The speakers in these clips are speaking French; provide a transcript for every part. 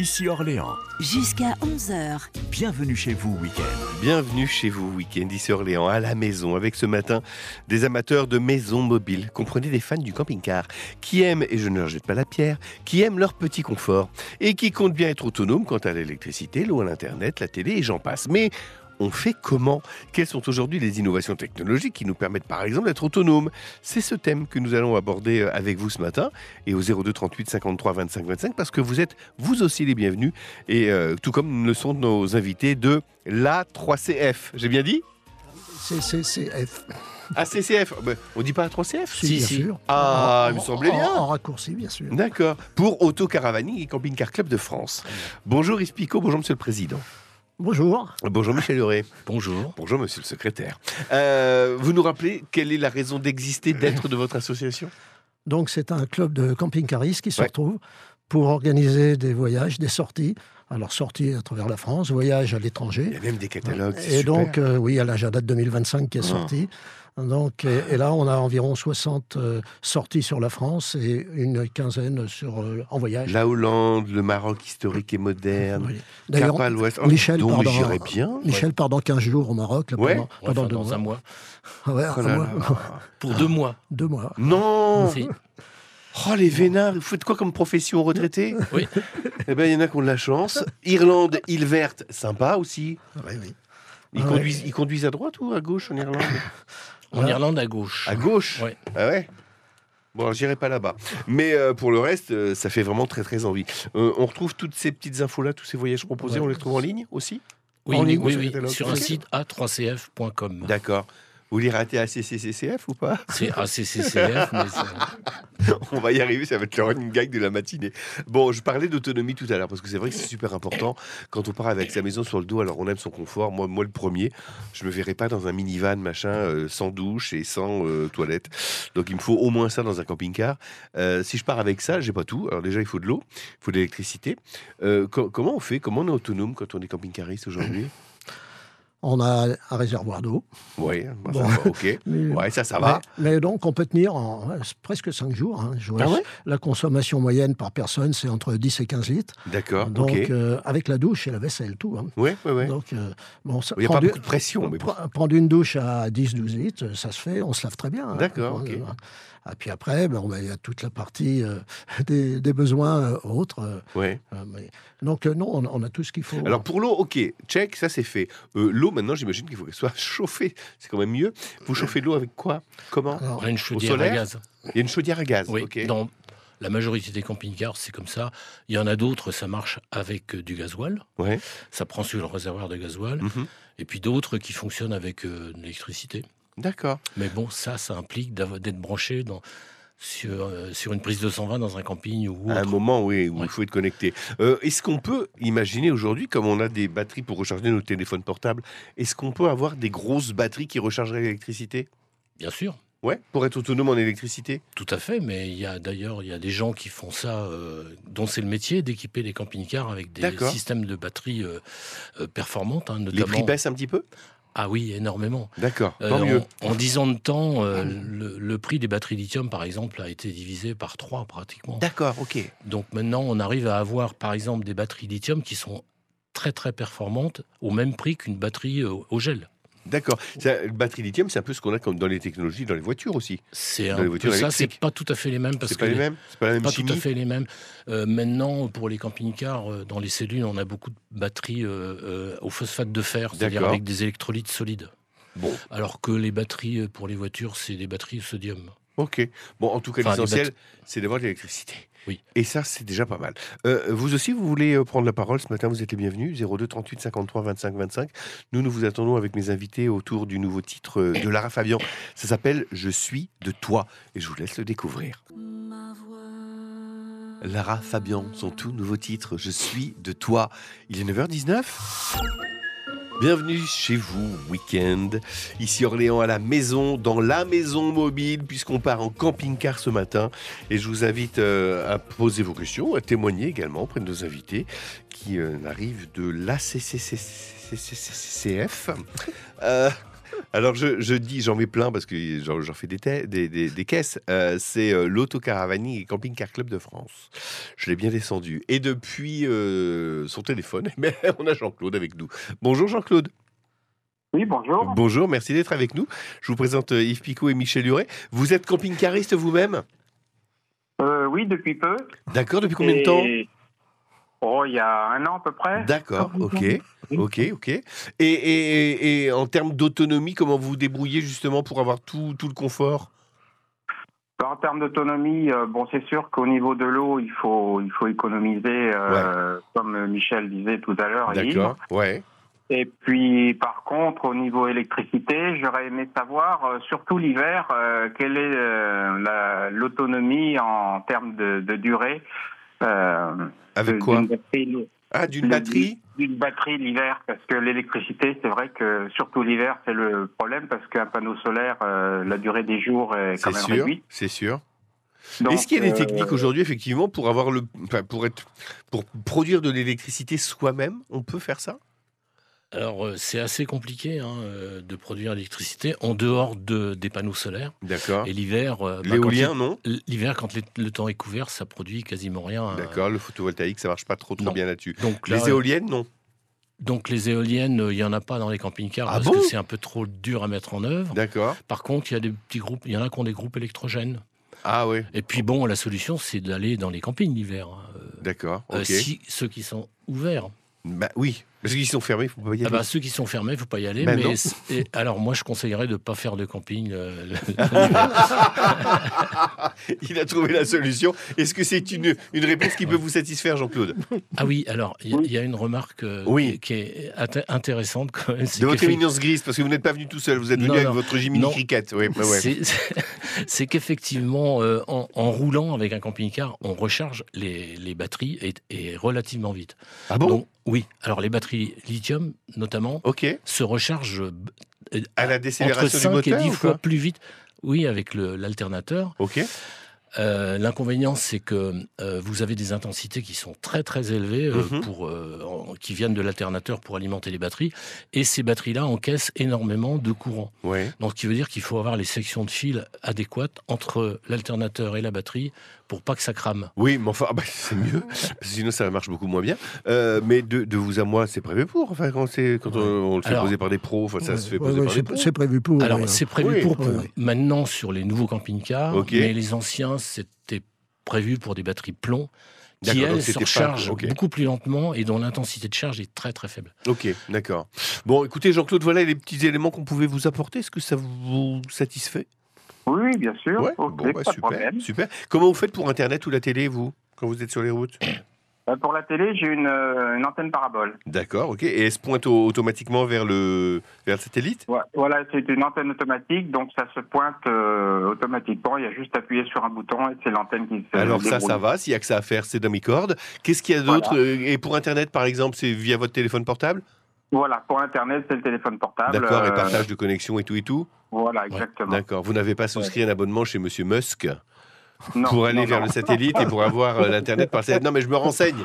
ici Orléans. Jusqu'à 11h. Bienvenue chez vous, week-end. Bienvenue chez vous, week-end, ici Orléans, à la maison, avec ce matin des amateurs de maisons mobiles. Comprenez des fans du camping-car, qui aiment, et je ne leur jette pas la pierre, qui aiment leur petit confort, et qui comptent bien être autonomes quant à l'électricité, l'eau, l'internet, la télé, et j'en passe. Mais on fait comment ? Quelles sont aujourd'hui les innovations technologiques qui nous permettent par exemple d'être autonomes ? C'est ce thème que nous allons aborder avec vous ce matin et au 02 38 53 25 25 parce que vous êtes vous aussi les bienvenus et tout comme le sont nos invités de l'A3CF. J'ai bien dit ? CCF. Ah, CCF. On dit pas A3CF ? Si, bien sûr. Ah, il me semblait bien. En raccourci, bien sûr. D'accord. Pour Autocaravaning et Camping Car Club de France. Bonjour Yves Picot, bonjour Monsieur le Président. Bonjour. Bonjour Michel Leray. Bonjour. Bonjour Monsieur le Secrétaire. Vous nous rappelez quelle est la raison d'exister, d'être de votre association ? Donc c'est un club de camping-caristes qui se retrouve pour organiser des voyages, des sorties. Alors sorties à travers la France, voyages à l'étranger. Il y a même des catalogues. Et donc oui, il y a l'agenda de 2025 qui est sorti. Donc, et là, on a environ 60 sorties sur la France et une quinzaine en voyage. La Hollande, le Maroc historique et moderne, Oui. D'ailleurs, Cap à l'ouest. Michel, j'irais bien. Michel part dans 15 jours au Maroc. Là, pendant dans un mois. Ah ouais, Oh là là. Pour 2 mois. 2 mois. Non. Si. Oh les vénards, vous faites quoi comme profession retraité ? Oui. Eh bien, il y en a qui ont de la chance. Irlande, île verte, sympa aussi. Oui, oui. Ils conduisent à droite ou à gauche en Irlande ? En Irlande, à gauche. À gauche ? Ouais. Ah ouais ? Bon, alors, j'irai pas là-bas. Mais pour le reste, ça fait vraiment très très envie. On retrouve toutes ces petites infos-là, tous ces voyages proposés, on les trouve en ligne aussi ? Oui, En ligne, oui, catalogue. sur un site a3cf.com. D'accord. Vous lirez ACCCF ou pas ? C'est ACCCF, mais On va y arriver, ça va être le running gag de la matinée. Bon, je parlais d'autonomie tout à l'heure, parce que c'est vrai que c'est super important quand on part avec sa maison sur le dos. Alors, on aime son confort. Moi le premier, je me verrais pas dans un minivan, machin, sans douche et sans toilette. Donc, il me faut au moins ça dans un camping-car. Si je pars avec ça, j'ai pas tout. Alors déjà, il faut de l'eau, il faut de l'électricité. Comment on fait ? Comment on est autonome quand on est camping-cariste aujourd'hui ? On a un réservoir d'eau. Oui, Bon. ça va, ok. Mais- Ouais, ça va. Mais donc, on peut tenir presque 5 jours. Hein. Ah ouais ? La consommation moyenne par personne, c'est entre 10 et 15 litres. D'accord, Donc, ok. avec la douche et la vaisselle, tout. Hein. Ouais. Donc, ça Il n'y a pas beaucoup de pression, mais bon. prendre une douche à 10-12 litres, ça se fait, on se lave très bien. Hein. D'accord, ok. Et puis après, il y a toute la partie des besoins autres. Ouais. Donc, non, on a tout ce qu'il faut. Alors pour l'eau, ok, check, ça c'est fait. L'eau, maintenant, j'imagine qu'il faut qu'elle soit chauffée. C'est quand même mieux. Vous chauffez de l'eau avec quoi ? Comment ? Alors, on a une chaudière à solaire gaz. Il y a une chaudière à gaz. Oui, ok. dans la majorité des camping-cars, c'est comme ça. Il y en a d'autres, ça marche avec du gasoil. Ouais. Ça prend sur le réservoir de gasoil. Mhm. Et puis d'autres qui fonctionnent avec de l'électricité. D'accord. Mais bon, ça implique d'être branché sur une prise de 120 dans un camping ou autre. À un moment, oui, où Ouais. il faut être connecté. Est-ce qu'on peut imaginer aujourd'hui, comme on a des batteries pour recharger nos téléphones portables, est-ce qu'on peut avoir des grosses batteries qui rechargeraient l'électricité ? Bien sûr, Ouais, pour être autonome en électricité. tout à fait. Mais il y a des gens qui font ça, dont c'est le métier d'équiper les camping-cars avec des D'accord. systèmes de batteries performantes, hein, Les notamment. prix baissent un petit peu ? Ah oui, énormément. D'accord, tant mieux. En 10 ans de temps, le prix des batteries lithium, par exemple, a été divisé par 3 pratiquement. D'accord, ok. Donc maintenant, on arrive à avoir, par exemple, des batteries lithium qui sont très très performantes au même prix qu'une batterie au gel. D'accord. La batterie lithium, c'est un peu ce qu'on a comme dans les technologies, dans les voitures aussi. C'est Dans un les voitures peu ça, c'est électriques. pas tout à fait les mêmes parce C'est que pas les mêmes ? C'est pas la même pas chimie ? tout à fait les mêmes. Maintenant, pour les camping-cars, dans les cellules, on a beaucoup de batteries au phosphate de fer, c'est-à-dire D'accord. avec des électrolytes solides. Bon, Alors que les batteries pour les voitures, c'est des batteries au sodium. ok. Bon, en tout cas, Enfin, l'essentiel, c'est d'avoir de l'électricité. Oui. Et ça, c'est déjà pas mal. Vous aussi, vous voulez prendre la parole ce matin, vous êtes les bienvenus. 02 38 53 25 25. Nous vous attendons avec mes invités autour du nouveau titre de Lara Fabian. Ça s'appelle « Je suis de toi ». Et je vous laisse le découvrir. Lara Fabian, son tout nouveau titre « Je suis de toi ». Il est 9h19. Bienvenue chez vous, week-end. Ici Orléans à la maison, dans la maison mobile, puisqu'on part en camping-car ce matin. Et je vous invite à poser vos questions, à témoigner également auprès de nos invités qui arrivent de l'ACCCF. Alors je dis, j'en mets plein parce que j'en fais des caisses. C'est l'Autocaravaning et Camping Car Club de France. Je l'ai bien descendu. Et depuis son téléphone, on a Jean-Claude avec nous. Bonjour Jean-Claude. Oui, bonjour. Bonjour, merci d'être avec nous. Je vous présente Yves Picot et Michel Huret. Vous êtes camping-cariste vous-même? Oui, depuis peu. D'accord, depuis combien de temps? Oh, il y a 1 an à peu près. D'accord, ok. Et en termes d'autonomie, comment vous vous débrouillez justement pour avoir tout le confort? En termes d'autonomie, bon, c'est sûr qu'au niveau de l'eau, il faut économiser, comme Michel disait tout à l'heure. D'accord, ouais. Et puis, par contre, au niveau électricité, j'aurais aimé savoir, surtout l'hiver, quelle est l'autonomie en termes de durée. Avec quoi? D'une batterie. D'une batterie? D'une batterie l'hiver, parce que l'électricité, c'est vrai que surtout l'hiver, c'est le problème, parce qu'un panneau solaire, la durée des jours est quand même réduite. C'est sûr. Donc, est-ce qu'il y a des techniques aujourd'hui, effectivement, pour produire de l'électricité soi-même? On peut faire ça? Alors, c'est assez compliqué de produire l'électricité en dehors des panneaux solaires. D'accord. Et l'hiver... l'éolien, non? L'hiver, quand le temps est couvert, ça produit quasiment rien. D'accord, le photovoltaïque, ça marche pas trop bien là-dessus. Donc, là, les éoliennes, non? Donc les éoliennes, il n'y en a pas dans les camping-cars parce que c'est un peu trop dur à mettre en œuvre. D'accord. Par contre, il y a des petits groupes, il y en a qui ont des groupes électrogènes. Ah oui. Et puis bon, la solution, c'est d'aller dans les campings l'hiver. D'accord, ok. Ceux qui sont ouverts. Bah oui, parce qu'ils sont fermés, il ne faut pas y aller. Ceux qui sont fermés, il ne faut pas y aller. Alors moi, je conseillerais de ne pas faire de camping Il a trouvé la solution. Est-ce que c'est une réponse qui peut vous satisfaire, Jean-Claude? Ah oui, alors, il y a une remarque qui est intéressante quand même. De votre éminence grise, parce que vous n'êtes pas venu tout seul, vous êtes venu avec votre Jiminy Cricket. Oui, c'est qu'effectivement, en roulant avec un camping-car, on recharge les batteries et relativement vite. Ah bon? Donc, oui, alors les batteries lithium, notamment, se rechargent à la décélération entre 5 du moteur, et 10 fois plus vite. Oui, avec l'alternateur. Ok. L'inconvénient, c'est que vous avez des intensités qui sont très très élevées qui viennent de l'alternateur pour alimenter les batteries, et ces batteries-là encaissent énormément de courant. Ouais. Donc, ce qui veut dire qu'il faut avoir les sections de fil adéquates entre l'alternateur et la batterie pour pas que ça crame. Oui, mais enfin, c'est mieux, sinon ça marche beaucoup moins bien. Mais de vous à moi, c'est prévu pour. Enfin, quand on le fait poser par des pros, ça se fait poser par des pros. C'est prévu pour. Alors, c'est prévu pour maintenant sur les nouveaux camping-cars, mais les anciens, c'était prévu pour des batteries plomb qui, elles, se rechargent beaucoup plus lentement et dont l'intensité de charge est très très faible. Ok, d'accord. Bon, écoutez, Jean-Claude, voilà les petits éléments qu'on pouvait vous apporter. Est-ce que ça vous satisfait? Oui, bien sûr. Ouais, super. Comment vous faites pour Internet ou la télé, vous, quand vous êtes sur les routes? Pour la télé, j'ai une antenne parabole. D'accord, ok. Et elle se pointe automatiquement vers le satellite? Voilà, c'est une antenne automatique, donc ça se pointe automatiquement. Il y a juste à appuyer sur un bouton et c'est l'antenne qui se Alors débrouille. ça va, s'il y a que ça à faire, c'est dans mes cordes. Qu'est-ce qu'il y a d'autre? Et pour Internet, par exemple, c'est via votre téléphone portable? Voilà, pour Internet, c'est le téléphone portable. D'accord, et partage de connexion et tout? Voilà, exactement. D'accord, vous n'avez pas souscrit un abonnement chez Monsieur Musk? Non, pour aller vers le satellite et pour avoir l'Internet par le satellite. Non, mais je me renseigne.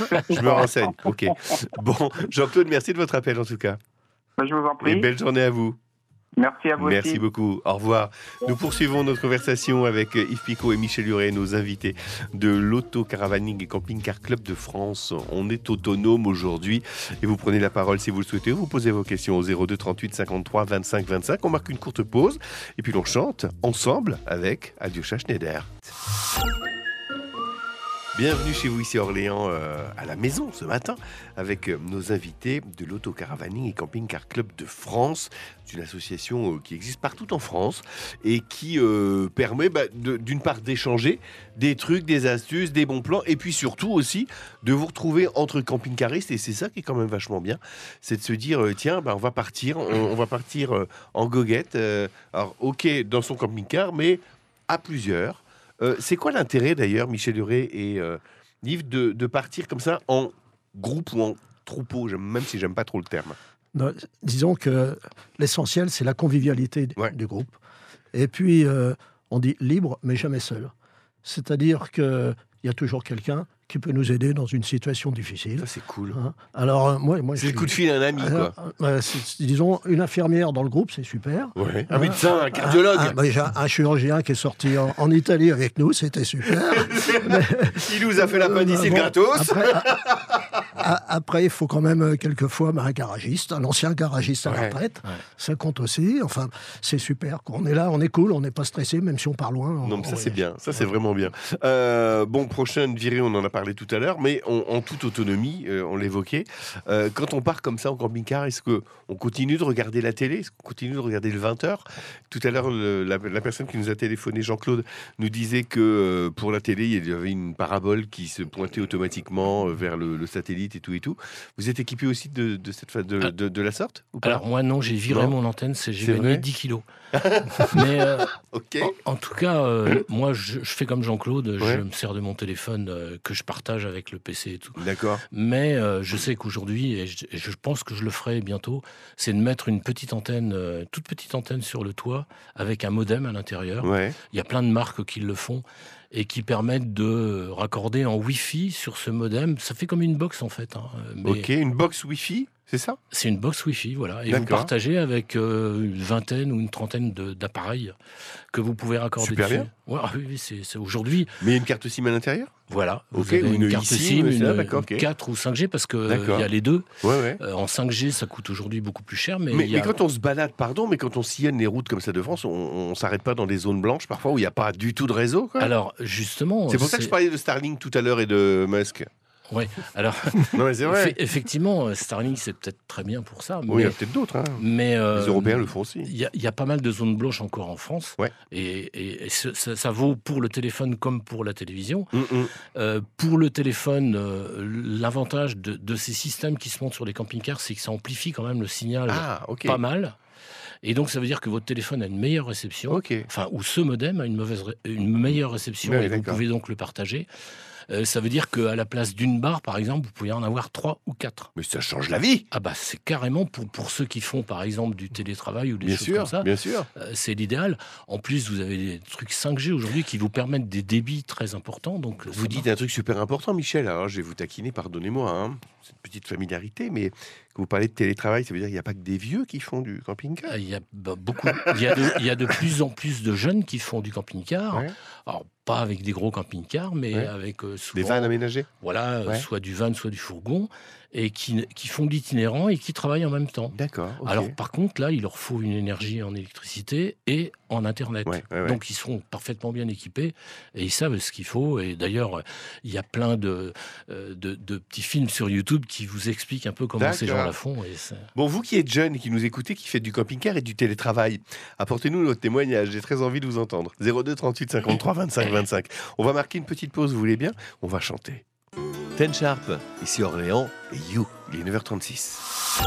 Ok. Bon, Jean-Claude, merci de votre appel en tout cas. Je vous en prie. Et belle journée à vous. Merci à vous aussi. Merci beaucoup. Au revoir. Nous poursuivons notre conversation avec Yves Picot et Michel Huret, nos invités de l'Autocaravaning et Camping Car Club de France. On est autonome aujourd'hui et vous prenez la parole si vous le souhaitez. Vous posez vos questions au 02 38 53 25 25. On marque une courte pause et puis l'on chante ensemble avec Alyosha Schneider. Bienvenue chez vous ici à Orléans, à la maison ce matin, avec nos invités de l'Autocaravaning et Camping Car Club de France. C'est une association qui existe partout en France et qui permet d'une part d'échanger des trucs, des astuces, des bons plans et puis surtout aussi de vous retrouver entre camping-caristes. Et c'est ça qui est quand même vachement bien, c'est de se dire tiens, on va partir, on va partir en goguette. Alors ok, dans son camping-car, mais à plusieurs. C'est quoi l'intérêt d'ailleurs, Michel Huret et Yves, de partir comme ça en groupe ou en troupeau, même si j'aime pas trop le terme? Non, disons que l'essentiel, c'est la convivialité du groupe. Et puis, on dit libre, mais jamais seul. C'est-à-dire que il y a toujours quelqu'un qui peut nous aider dans une situation difficile. Ça, c'est cool. Hein. Alors, moi C'est le coup de fil à un ami, quoi. Disons, une infirmière dans le groupe, c'est super. Ouais. Un médecin, un cardiologue. Déjà, un chirurgien qui est sorti en Italie avec nous, c'était super. Il nous a fait l'appendicite gratos. Après, il faut quand même quelquefois un garagiste, un ancien garagiste à la retraite. Ouais. Ça compte aussi. Enfin, c'est super. On est là, on est cool, on n'est pas stressé, même si on part loin. Non, mais ça, c'est bien. Ça, c'est vraiment bien. Bon, prochaine virée, on en a parlé tout à l'heure, mais en toute autonomie, on l'évoquait. Quand on part comme ça en camping-car, est-ce qu'on continue de regarder la télé? Est-ce qu'on continue de regarder le 20h? Tout à l'heure, la personne qui nous a téléphoné, Jean-Claude, nous disait que pour la télé, il y avait une parabole qui se pointait automatiquement vers le satellite et tout. Vous êtes équipé aussi de la sorte ou pas? Alors moi non, j'ai viré mon antenne, j'ai gagné vrai 10 kilos. Mais Ok. en tout cas, moi je fais comme Jean-Claude, Ouais. je me sers de mon téléphone que je partage avec le PC et tout. D'accord. Mais je sais qu'aujourd'hui, et je pense que je le ferai bientôt, c'est de mettre une petite antenne, toute petite antenne sur le toit avec un modem à l'intérieur. Ouais. Il y a plein de marques qui le font et qui permettent de raccorder en Wi-Fi sur ce modem. Ça fait comme une box en fait. Hein, mais Ok. Une box Wi-Fi, c'est ça? c'est une box Wi-Fi, voilà. Et vous D'accord. partagez avec une vingtaine ou une trentaine d'appareils que vous pouvez raccorder Super dessus. bien. Ouais, oui, c'est aujourd'hui, Mais il y a une carte SIM à l'intérieur? voilà. Ok, Vous avez ou une carte eSIM, SIM, c'est ça, une d'accord, ok. 4 ou 5G, parce qu'il D'accord. y a les deux. Ouais. En 5G, ça coûte aujourd'hui beaucoup plus cher. Mais, Mais quand on se balade, mais quand on sillonne les routes comme ça de France, on s'arrête pas dans des zones blanches parfois où il n'y a pas du tout de réseau, quoi. Alors, justement... C'est pour ça que je parlais de Starlink tout à l'heure et de Musk. Ouais, alors... Non, mais c'est vrai. Effectivement, Starlink, c'est peut-être très bien pour ça. Oui, il y a peut-être d'autres. Hein. Mais Les Européens le font aussi. Il y a pas mal de zones blanches encore en France. Ouais. Et ça vaut pour le téléphone comme pour la télévision. Mm. Pour le téléphone, l'avantage de ces systèmes qui se montent sur les camping-cars, c'est que ça amplifie quand même le signal Ah, ok. pas mal. Et donc, ça veut dire que votre téléphone a une meilleure réception. Ok. Enfin, ou ce modem a une meilleure réception, Ouais, et vous d'accord. pouvez donc le partager. Ça veut dire qu'à la place d'une barre, par exemple, vous pouvez en avoir 3 ou 4. Mais ça change la vie. Ah bah c'est carrément pour ceux qui font par exemple du télétravail ou des Bien choses sûr, comme ça, bien sûr. c'est l'idéal. En plus, vous avez des trucs 5G aujourd'hui qui vous permettent des débits très importants. Donc ça Vous dites marche. un truc super important, Michel. Alors, je vais vous taquiner, pardonnez-moi. Hein. C'est une petite familiarité, mais quand vous parlez de télétravail, ça veut dire qu'il n'y a pas que des vieux qui font du camping-car. Il y a beaucoup, il y a de plus en plus de jeunes qui font du camping-car. Ouais. Alors pas avec des gros camping-cars, mais Ouais. avec Des souvent, vannes aménagées. voilà, Ouais. soit du van, soit du fourgon, et qui font de l'itinérant et qui travaillent en même temps. D'accord. ok. Alors par contre, là, il leur faut une énergie en électricité et en Internet. Ouais. Donc ils seront parfaitement bien équipés et ils savent ce qu'il faut. Et d'ailleurs, il y a plein de petits films sur YouTube qui vous expliquent un peu comment ces D'accord. gens la font. Et Bon, vous qui êtes jeune et qui nous écoutez, qui faites du camping-car et du télétravail, apportez-nous votre témoignage. J'ai très envie de vous entendre. 02 38 53 25 25. On va marquer une petite pause, vous voulez bien? On va chanter. Ten Sharp, ici Orléans, et You. Il est 9h36.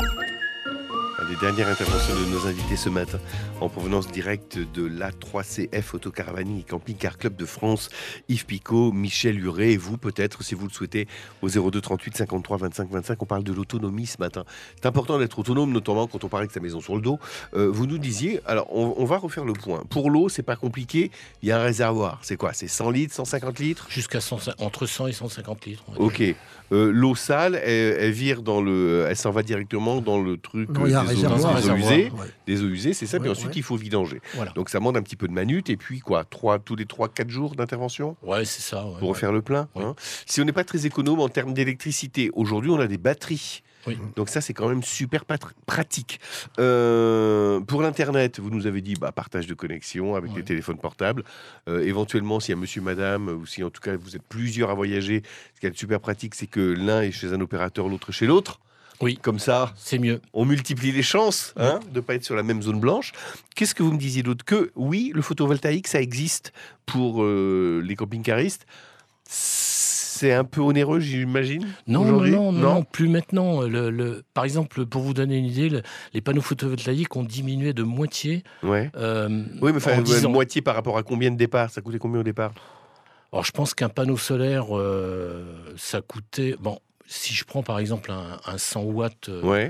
Les dernières interventions de nos invités ce matin, en provenance directe de l'A3CF Autocaravanie et Camping Car Club de France, Yves Picot, Michel Huré, et vous peut-être, si vous le souhaitez, au 02 38 53 25 25. On parle de l'autonomie ce matin. C'est important d'être autonome, notamment quand on parle avec sa maison sur le dos. Vous nous disiez, alors on va refaire le point. Pour l'eau, c'est pas compliqué, il y a un réservoir. C'est quoi? C'est 100 litres, 150 litres? jusqu'à entre 100 et 150 litres. on va Ok. dire. L'eau sale, elle vire elle s'en va directement dans le truc Non, il y a un des eaux réservoir. usées. Ouais. Des eaux usées, c'est ça, puis Ouais, ensuite ouais. il faut vidanger. Voilà. Donc ça demande un petit peu de manute, et puis quoi, tous les 3-4 jours d'intervention Ouais, c'est ça. ouais. pour refaire le plein. Ouais. Hein. Si on n'est pas très économe en termes d'électricité, aujourd'hui on a des batteries. Oui. Donc ça c'est quand même super pratique. Pour l'internet, vous nous avez dit partage de connexion avec Ouais. les téléphones portables. Éventuellement, s'il y a monsieur, madame, ou si en tout cas vous êtes plusieurs à voyager, ce qui est super pratique, c'est que l'un est chez un opérateur, l'autre chez l'autre. Oui. Comme ça, C'est mieux. on multiplie les chances de ne pas être sur la même zone blanche. Qu'est-ce que vous me disiez d'autre? Que oui, le photovoltaïque, ça existe pour les camping-caristes. C'est un peu onéreux, j'imagine, Non, aujourd'hui non, plus maintenant. Par exemple, pour vous donner une idée, les panneaux photovoltaïques ont diminué de moitié. Ouais. Oui, mais En enfin, 10 ans. moitié par rapport à combien de départ? Ça coûtait combien au départ? Alors, je pense qu'un panneau solaire, ça coûtait... Bon, si je prends par exemple un 100 watts, Ouais.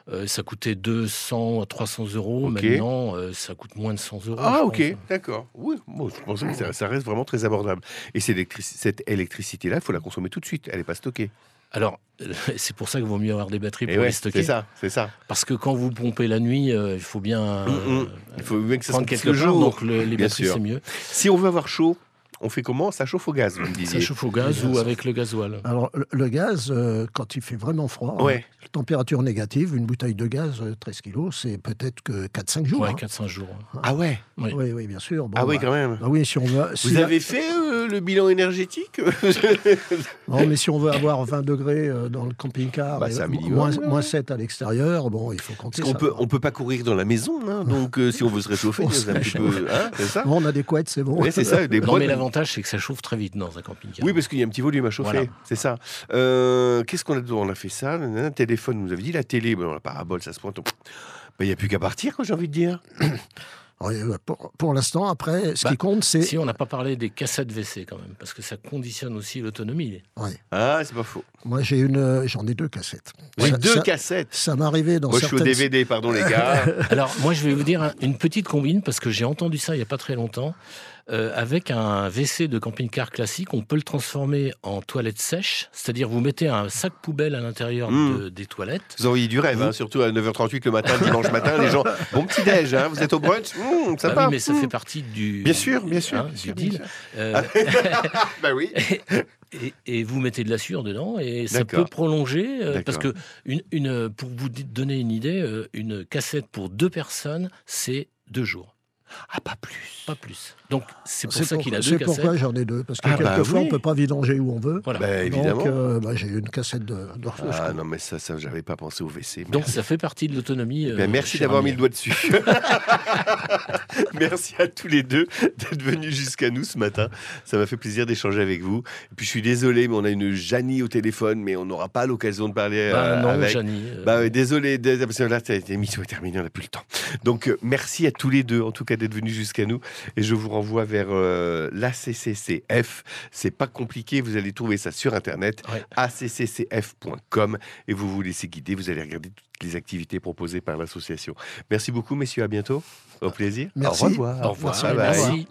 Ça coûtait 200 à 300 euros. Ok. Maintenant, ça coûte moins de 100 euros. Ah, je ok, pense. d'accord. Oui, bon, je pensais que ça reste vraiment très abordable. Et cette électricité-là, il faut la consommer tout de suite. Elle n'est pas stockée. Alors, c'est pour ça qu'il vaut mieux avoir des batteries Et pour ouais, les stocker. c'est ça. Parce que quand vous pompez la nuit, il faut bien Il faut bien que ça prendre sorte quelque le part. jour. Donc les Bien batteries, sûr. c'est mieux. Si on veut avoir chaud, on fait comment? Ça chauffe au gaz, vous me Ça disiez. chauffe au gaz ou avec le gasoil. Alors, le gaz, quand il fait vraiment froid, Ouais. température négative, une bouteille de gaz, 13 kilos, c'est peut-être que 4-5 jours. Ouais, hein. 4-5 jours. Ah ouais. Oui. Oui, oui, bien sûr. Bon, Ah oui, bah, quand même. bah oui, si on veut, Vous avez fait le bilan énergétique? non, mais si on veut avoir 20 degrés dans le camping-car, Bah, et c'est un minimum, moins 7 à l'extérieur, bon, il faut compter Parce qu'on ça. on peut pas courir dans la maison, hein, donc si on veut se réchauffer, On c'est un petit se peu, hein, c'est ça? Bon, on a des couettes, c'est bon. Oui, c'est ça. Des Non, bonnes- mais l'avantage, c'est que ça chauffe très vite dans un camping-car. Oui, parce qu'il y a un petit volume à chauffer, Voilà. c'est ça. Qu'est-ce qu'on a d'autre? On a fait ça, un téléphone, vous avez dit, la télé, bon, la parabole, ça se pointe. Il n'y a plus qu'à partir, quoi, j'ai envie de dire. Oui, pour l'instant, après, ce qui compte, c'est... Si on n'a pas parlé des cassettes WC quand même, parce que ça conditionne aussi l'autonomie. Ouais. Ah, c'est pas faux. Moi, j'en ai 2 cassettes. Oui, Ça- 2 ça- cassettes. Ça m'est arrivé dans Moi, je suis au certaines... DVD, pardon, les gars. Alors, moi, je vais vous dire une petite combine, parce que j'ai entendu ça il n'y a pas très longtemps. Avec un WC de camping-car classique, on peut le transformer en toilette sèche, c'est-à-dire vous mettez un sac poubelle à l'intérieur des toilettes. Vous envoyez du rêve, hein, surtout à 9h38 le matin, dimanche matin, les gens. Bon petit déj, hein, vous êtes au brunch, Ah sympa. oui, mais ça fait partie du, Bien sûr, bien sûr. hein, bien du sûr, deal. bien sûr. Bah oui. Et vous mettez de la suure dedans et ça D'accord. peut prolonger parce D'accord. que pour vous donner une idée, une cassette pour 2 personnes, c'est 2 jours. Ah, pas plus. Pas plus. Donc c'est pour ça qu'il a 2 C'est cassettes. pourquoi j'en ai 2, parce que Ah, bah quelquefois, oui. on ne peut pas vidanger où on veut. Voilà. Bah, évidemment. Donc, j'ai une cassette de Ah non, mais ça j'avais pas pensé au WC. Donc Merci. ça fait partie de l'autonomie. Ben, merci cher d'avoir ami. mis le doigt dessus. Merci à tous les deux d'être venus jusqu'à nous ce matin. Ça m'a fait plaisir d'échanger avec vous. Et puis je suis désolé, mais on a une Janie au téléphone, mais on n'aura pas l'occasion de parler Non, avec. Janie. Bah ouais, désolé, parce que là, l'émission est terminée, on n'a plus le temps. Donc, merci à tous les deux, en tout cas, d'être venus jusqu'à nous. Et je vous renvoie vers l'ACCCF. C'est pas compliqué, vous allez trouver ça sur Internet, Ouais. accccf.com. Et vous vous laissez guider, vous allez regarder toutes les activités proposées par l'association. Merci beaucoup, messieurs, à bientôt. Au plaisir. Merci. Au revoir. Au revoir. Bye bye. Merci.